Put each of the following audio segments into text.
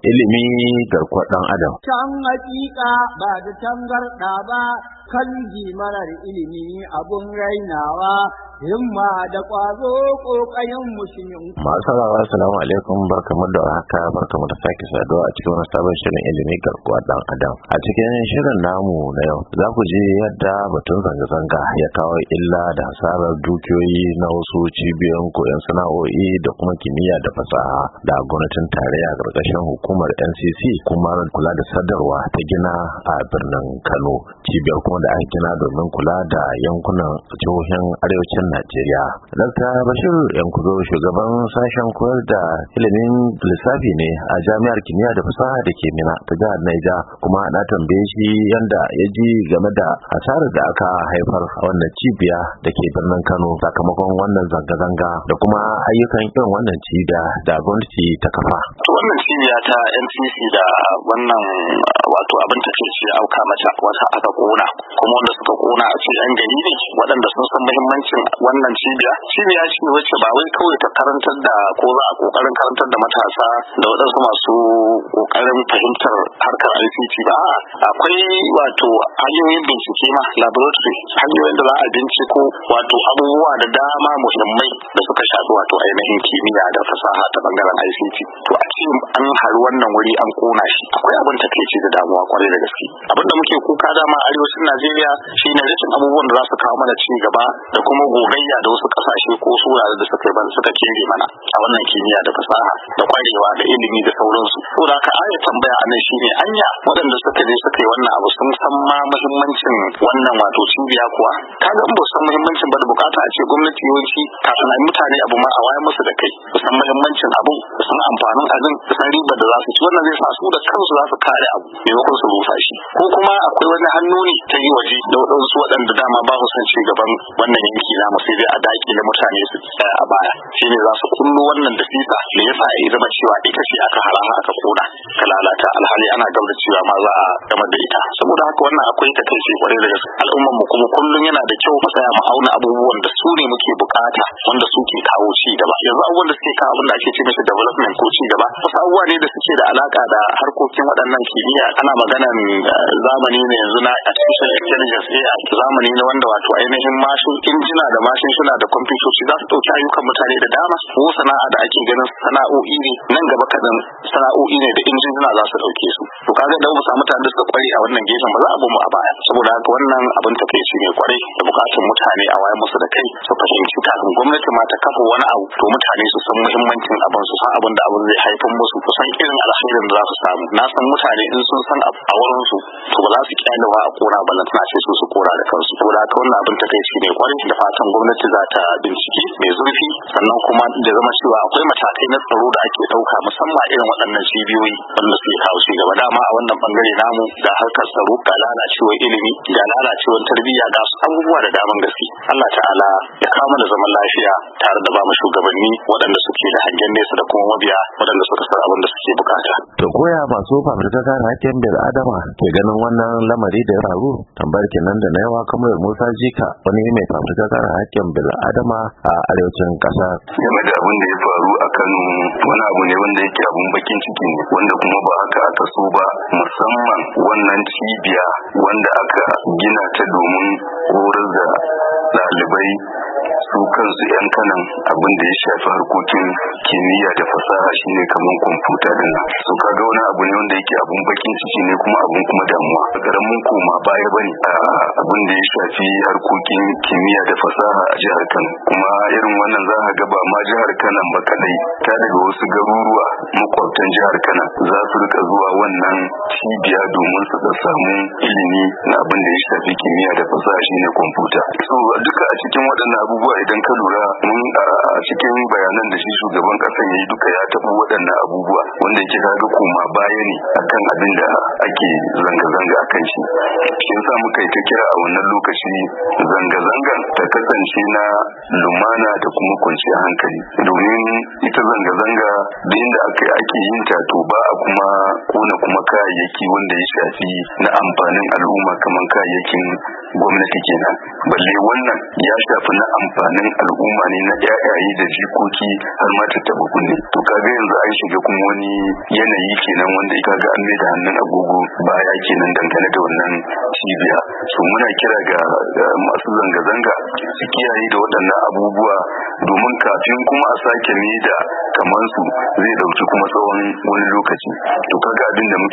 ilimi garkuwar ɗan adam. Can hakika ba da tangarɗa ba, kan marar ilimi abun rainawa, himma da ƙwazo ƙoƙayen mushin. Masu sauraro assalamu alaikum, barkamu da haka, barkamu da sake saduwa a cikin wani sabon shirin ilimi garkuwar ɗan adam. A cikin shirin namu na yau za ku ji yadda batun zanga-zanga ya kawo illa da hasarar dukiyoyi na wasu cibiyoyin koyon sana'o'i da kuma kimiyya da fasaha da gwamnatin tarayya ƙarƙashin hukumar NCC kuma kula da sadarwa ta gina a birnin Kano, cibiyar kuma da aka gina domin kula da yankunan jihohin arewacin Najeriya. Dr. Bashir Yankuzo, shugaban sashen koyar da ilimin lissafi ne a jami'ar kimiyya da fasaha da ke Mina ta jihar Niger, kuma na tambaye shi yanda ya ji game da hasarar da aka haifar a wannan cibiya da ke birnin Kano sakamakon wannan zanga-zanga da kuma ayyukan irin wannan cibiya da gwamnati ta kafa. Wannan cibiya ta NCC da wannan wato abin takeici auka mata wata aka kona, kuma wanda suka kona a ce yan gari ne waɗanda sun san muhimmancin wannan cibiya ce wacce ba wai kawai ta karantar da ko za a kokarin karantar da matasa da waɗansu masu kokarin fahimtar harkar ICT ba, akwai wato hanyoyin bincike ma laboratory, hanyoyin da za a binciko wato abubuwa da dama muhimmai da suka shafi wato ainihin kimiyya da fasaha ta bangaren ICT. To a ce an haru wannan wuri an kona shi, akwai abin takeici da damuwa kwarai da gaske. Abin da muke kuka dama arewacin Najeriya shine rashin abubuwan da za su kawo mana ci gaba da kuma gogayya da wasu kasashe ko su wurare da suka kere mana a wannan kimiyya da fasaha da kwarewa da ilimi da sauransu. To da ka aya tambaya anan shine anya waɗanda suka je suka yi wannan abu sun san ma muhimmancin wannan wato cibiya kuwa? Kaga in ba san muhimmancin ba da bukata a ce gwamnati yawanci kafin a mutane abu ma a wayar musu da kai, su san muhimmancin abun, su san amfanin abin, su san ribar da za su ci. Wannan zai sa su da kansu za su kare abu maimakon su rusa shi. Ko kuma akwai wani hannu ne ta yi waje da waɗansu waɗanda dama ba su san ci gaban wannan yanki namu, sai dai a dakile mutane su tsaya a baya. Shine za su kullo wannan da sisa da yasa ya zama cewa ita ce aka haraha aka kona ka lalata, alhali ana gaba da cewa ma za a gama da ita. Saboda haka wannan akwai takaici kwarai da gaske. Al'ummar mu kuma kullum yana da kyau mu tsaya mu auna abubuwan da su ne muke bukata, wanda suke kawo ci gaba. Yanzu abubuwan da suke kawo abin da ake ce masa development ko ci gaba, wasu abubuwa ne da suke da alaka da harkokin waɗannan kimiyya. Ana maganan zamani ne yanzu na artificial intelligence, AI, zamani ne wanda wato ainihin mashin injina da mashin suna da kwamfutoci za su ɗauki ayyukan mutane da dama. Ko sana'a da ake ganin sana'o'i ne nan gaba kadan sana'o'i ne da injina za su ɗauke su. To kaga da mu samu mutane da suka kware a wannan gefen ba za a mu a baya. Saboda haka wannan abin takeici ne kwarai da bukatun mutane a wayar musu da kai su fahimci kafin gwamnati ma ta kafa wani abu to mutane su san muhimmancin abin, su san abin da abin zai haifar musu, su san irin alkhairin da za su samu. Na san mutane in sun san a wurin su to ba za su kyalewa a kora ba, na ce su kora da kansu. Saboda haka wannan abin takeici ne kwarai, da fatan gwamnati za ta bincike mai zurfi, sannan kuma da zama cewa akwai matakai na tsaro da ake ɗauka musamman irin waɗannan cibiyoyi wanda suke kawo ci gaba. Dama a wannan bangare namu da harkar tsaro, ga lalacewar ilimi, ga lalacewar tarbiyya, ga abubuwa da daman gaske. Allah ta'ala ya kawo mana zaman lafiya tare da ba mu shugabanni waɗanda suke da hangen nesa da kuma mabiya waɗanda suka san abin da suke bukata. To koya masu fafutukar kare hakkin bil adama ke ganin wannan lamari da ya faru? Tambayar kenan da na yawa kamar Musa Jika, wani mai fafutukar kare hakkin bil adama a arewacin ƙasa. Game da abin da ya faru a Kano, wani abu ne wanda yake abun bakin ciki ne, wanda kuma ba haka aka so ba, musamman wannan cibiya wanda aka gina ta domin horar da ɗalibai su kansu 'yan kanan abin da ya shafi harkokin kimiyya da fasaha shine kamar kwamfuta din nan. So kaga wani abu ne wanda yake abun bakin ciki ne kuma abun kuma damuwa. Karamin koma baya bane a abin da ya shafi harkokin kimiyya da fasaha a jihar Kano. Kuma irin wannan za ka ga ba ma jihar Kano ba kadai, ta daga wasu garuruwa makwabtan jihar Kano za su rika zuwa wannan cibiya domin su samu ilimi na abin da ya shafi kimiyya da fasaha shine kwamfuta. So duka a cikin waɗannan abubuwa idan ka lura mun a cikin bayanan da shi shugaban kasan yayi duka ya taɓa waɗannan abubuwa wanda yake kaga koma baya ne akan abin da ake zanga-zanga akan shi. Shi yasa muka yi ta kira a wannan lokaci zanga-zangan ta kasance na lumana da kuma kwanciyar hankali, domin ita zanga-zanga da inda ake yin ta to ba a kuma kona kuma kayayyaki wanda ya shafi na amfanin al'umma kamar kayayyakin gwamnati kenan, balle wannan ya shafi na amfanin al'umma ne na yayaye da jikoki har ma ta taba kunne. To kaga yanzu an shiga kuma wani yanayi ke kenan wanda kaga an mai da hannun agogo baya kenan dangane da wannan cibiya. So muna kira ga masu zanga-zanga su kiyaye da waɗannan abubuwa domin kafin kuma a sake mai da kamar su zai dauki kuma tsawon wani lokaci. To kaga abin da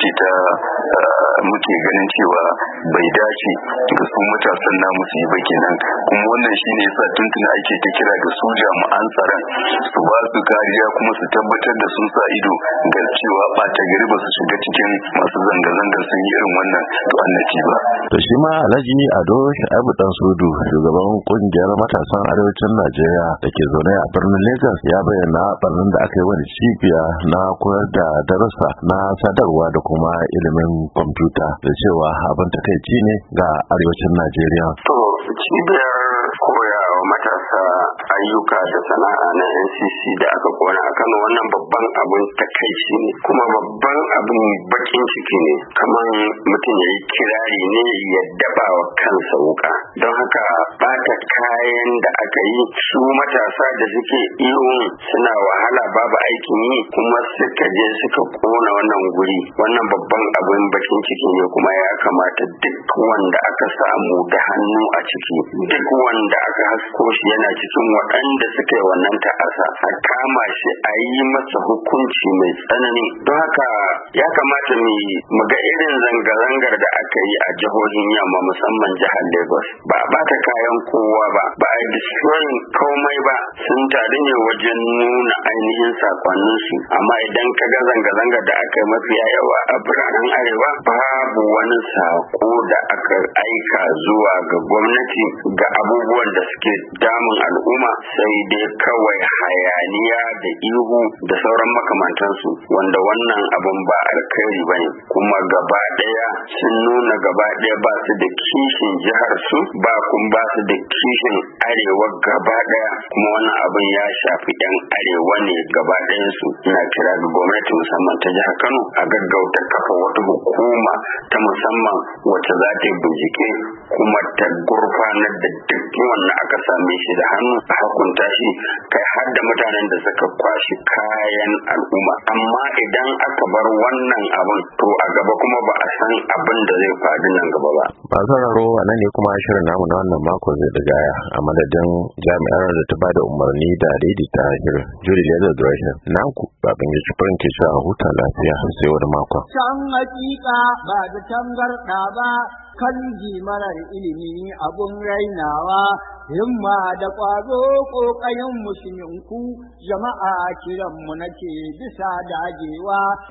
muke ganin cewa bai dace ga su matasan namu su yi ba kenan, kuma wannan shine yasa tuntuna ake ta kira ga su jami'an tsaron su ba su kariya kuma su tabbatar da sun sa ido ga cewa ɓata gari ba su shiga cikin masu zanga-zangar sun yi irin wannan annaci ba. To shi ma Alhaji Ado Shaibu Dan Sudu, shugaban kungiyar matasan arewacin Najeriya da ke zaune a birnin Lagos, ya bayyana barnin da aka yi wani cibiya na koyar da darussa na sadarwa da kuma ilimin kwamfuta da cewa abin takaici ne ga arewacin Najeriya. To cibiyar koyawa matasa ayyuka da sana'a na NCC da aka kona a Kano, wannan babban abin takaici ne kuma babban abin bakin ciki ne, kamar mutum ya yi kirari ne ya daba wa kansa wuka. Don haka bata kayan da aka yi, su matasa da suke iyo suna wahala babu aikin yi kuma suka je suka kona wannan guri, wannan babban abin bakin ciki ne. Kuma ya kamata duk wanda aka samu da hannu a ciki, duk wanda aka hasko shi yana cikin waɗanda suka yi wannan ta'asa, a kama shi a yi masa hukunci mai tsanani. Don haka ya kamata mu ga irin zanga-zangar da aka yi a jihohin yamma, musamman jihar Lagos. Ba a bata kayan kowa ba, ba a destroying komai ba, sun taru ne wajen nuna ainihin sakonninsu. Amma idan ka ga zanga-zangar da aka yi mafiya yawa a biranen arewa, babu wani sako da aka aika zuwa ga gwamnati ga abubuwan da suke damun al'umma, sai dai kawai hayaniya da ihu da sauran makamantansu, wanda wannan abun ba alkhairi bane. Kuma gaba ɗaya sun nuna gaba ɗaya ba su da kishin jihar su, ba su da kishin arewa gaba ɗaya, kuma wannan abun ya shafi yan arewa ne gaba ɗayansu. Ina kira ga gwamnati musamman ta jihar Kano a gaggauta kafa wata hukuma ta musamman wacce za ta yi bincike kuma ta gurfanar da duk wanda aka same shi da hannu a hukunta shi, kai har da mutanen da suka kwashi kayan al'umma. Amma idan aka bar wannan abun, to a gaba kuma ba a san abin da zai faru nan gaba ba. Ba sauraro a nan ne kuma shirin namu na wannan mako zai dagaya, a madadin jami'ar da ta bada umarni da daidaita shirin Julie Leather Direction, naku babin ya ci farin ke a huta lafiya sai wani mako. Can hakika ba da tangarɗa ba, kan marar ilimi abun rainawa, himma da ƙwazo ƙoƙayen musulminku, jama'a kiranmu nake bisa dagewa.